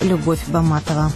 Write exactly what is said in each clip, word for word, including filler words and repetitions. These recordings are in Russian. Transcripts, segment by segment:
Любовь Баматова.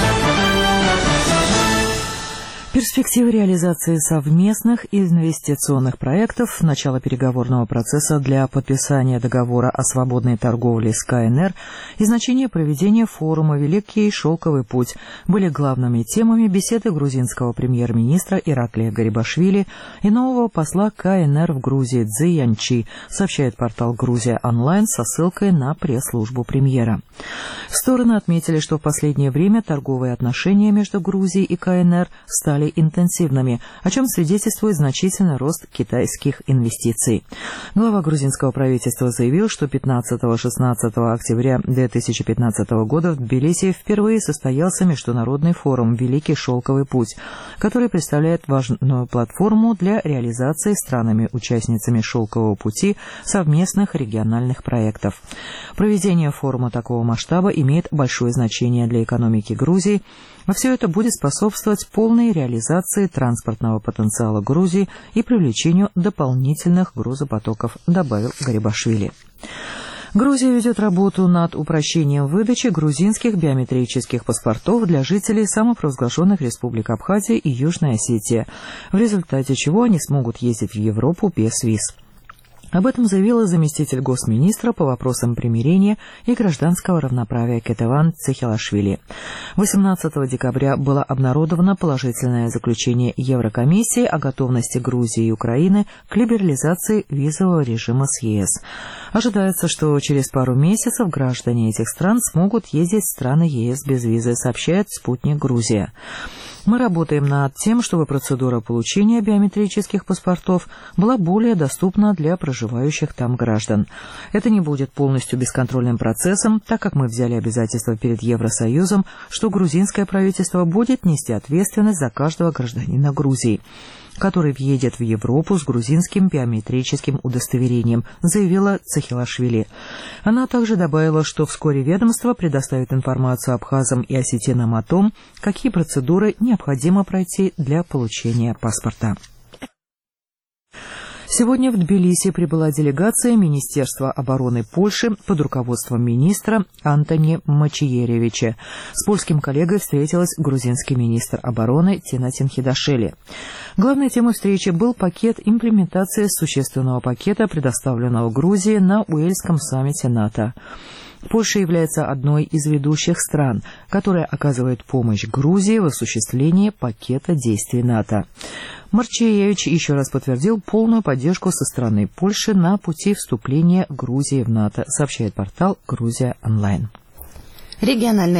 Перспективы реализации совместных инвестиционных проектов, начало переговорного процесса для подписания договора о свободной торговле с ка эн эр и значение проведения форума «Великий шелковый путь» были главными темами беседы грузинского премьер-министра Ираклия Гарибашвили и нового посла ка эн эр в Грузии Цзы Янчи, сообщает портал «Грузия онлайн» со ссылкой на пресс-службу премьера. Стороны отметили, что в последнее время торговые отношения между Грузией и ка эн эр стали интенсивными, о чем свидетельствует значительный рост китайских инвестиций. Глава грузинского правительства заявил, что пятнадцатого-шестнадцатого октября две тысячи пятнадцатого года в Тбилиси впервые состоялся международный форум «Великий шелковый путь», который представляет важную платформу для реализации странами-участницами шелкового пути совместных региональных проектов. Проведение форума такого масштаба имеет большое значение для экономики Грузии, а все это будет способствовать полной реализации транспортного потенциала Грузии и привлечению дополнительных грузопотоков, добавил Гарибашвили. Грузия ведет работу над упрощением выдачи грузинских биометрических паспортов для жителей самопровозглашенных республик Абхазия и Южная Осетия, в результате чего они смогут ездить в Европу без виз. Об этом заявила заместитель госминистра по вопросам примирения и гражданского равноправия Кетеван Цехелашвили. восемнадцатого декабря было обнародовано положительное заключение Еврокомиссии о готовности Грузии и Украины к либерализации визового режима с е эс. Ожидается, что через пару месяцев граждане этих стран смогут ездить в страны е эс без визы, сообщает «Спутник Грузия». Мы работаем над тем, чтобы процедура получения биометрических паспортов была более доступна для проживающих там граждан. Это не будет полностью бесконтрольным процессом, так как мы взяли обязательство перед Евросоюзом, что грузинское правительство будет нести ответственность за каждого гражданина Грузии, который въедет в Европу с грузинским биометрическим удостоверением, заявила Цехелашвили. Она также добавила, что вскоре ведомство предоставит информацию абхазам и осетинам о том, какие процедуры необходимо пройти для получения паспорта. Сегодня в Тбилиси прибыла делегация Министерства обороны Польши под руководством министра Антони Мачиеревича. С польским коллегой встретилась грузинский министр обороны Тина Тинхидашвили. Главной темой встречи был пакет имплементации существенного пакета, предоставленного Грузии на Уэльском саммите НАТО. Польша является одной из ведущих стран, которая оказывает помощь Грузии в осуществлении пакета действий НАТО. Марчиевич еще раз подтвердил полную поддержку со стороны Польши на пути вступления Грузии в НАТО, сообщает портал «Грузия онлайн». Региональные